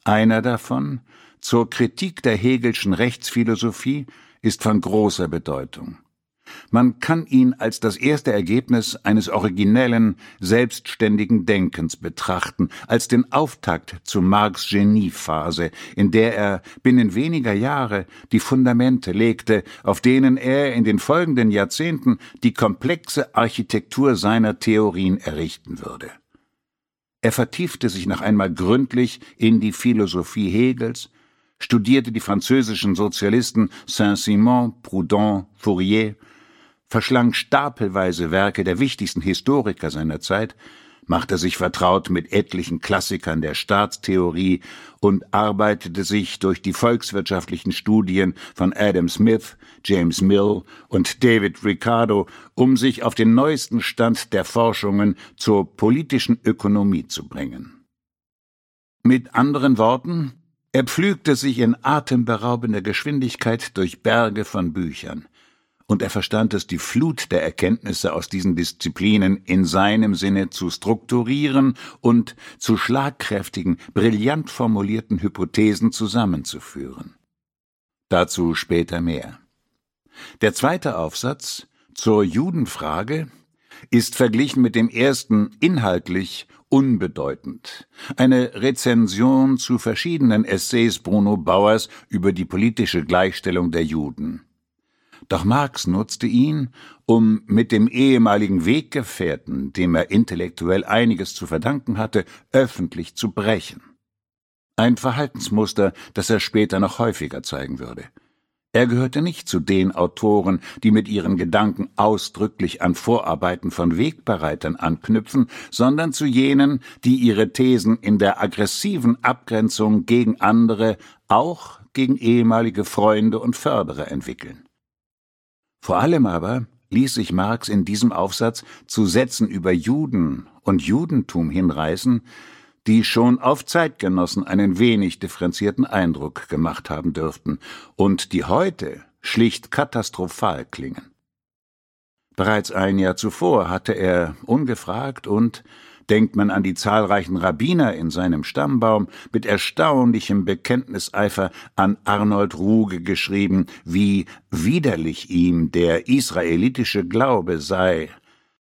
Einer davon, zur Kritik der Hegelschen Rechtsphilosophie, ist von großer Bedeutung. Man kann ihn als das erste Ergebnis eines originellen, selbstständigen Denkens betrachten, als den Auftakt zu Marx' Geniephase, in der er binnen weniger Jahre die Fundamente legte, auf denen er in den folgenden Jahrzehnten die komplexe Architektur seiner Theorien errichten würde. Er vertiefte sich noch einmal gründlich in die Philosophie Hegels, studierte die französischen Sozialisten Saint-Simon, Proudhon, Fourier, verschlang stapelweise Werke der wichtigsten Historiker seiner Zeit, machte sich vertraut mit etlichen Klassikern der Staatstheorie und arbeitete sich durch die volkswirtschaftlichen Studien von Adam Smith, James Mill und David Ricardo, um sich auf den neuesten Stand der Forschungen zur politischen Ökonomie zu bringen. Mit anderen Worten, er pflügte sich in atemberaubender Geschwindigkeit durch Berge von Büchern, und er verstand es, die Flut der Erkenntnisse aus diesen Disziplinen in seinem Sinne zu strukturieren und zu schlagkräftigen, brillant formulierten Hypothesen zusammenzuführen. Dazu später mehr. Der zweite Aufsatz, zur Judenfrage, ist verglichen mit dem ersten inhaltlich unbedeutend. Eine Rezension zu verschiedenen Essays Bruno Bauers über die politische Gleichstellung der Juden. Doch Marx nutzte ihn, um mit dem ehemaligen Weggefährten, dem er intellektuell einiges zu verdanken hatte, öffentlich zu brechen. Ein Verhaltensmuster, das er später noch häufiger zeigen würde. Er gehörte nicht zu den Autoren, die mit ihren Gedanken ausdrücklich an Vorarbeiten von Wegbereitern anknüpfen, sondern zu jenen, die ihre Thesen in der aggressiven Abgrenzung gegen andere, auch gegen ehemalige Freunde und Förderer entwickeln. Vor allem aber ließ sich Marx in diesem Aufsatz zu Sätzen über Juden und Judentum hinreißen, die schon auf Zeitgenossen einen wenig differenzierten Eindruck gemacht haben dürften und die heute schlicht katastrophal klingen. Bereits ein Jahr zuvor hatte er ungefragt und, denkt man an die zahlreichen Rabbiner in seinem Stammbaum, mit erstaunlichem Bekenntniseifer an Arnold Ruge geschrieben, wie widerlich ihm der israelitische Glaube sei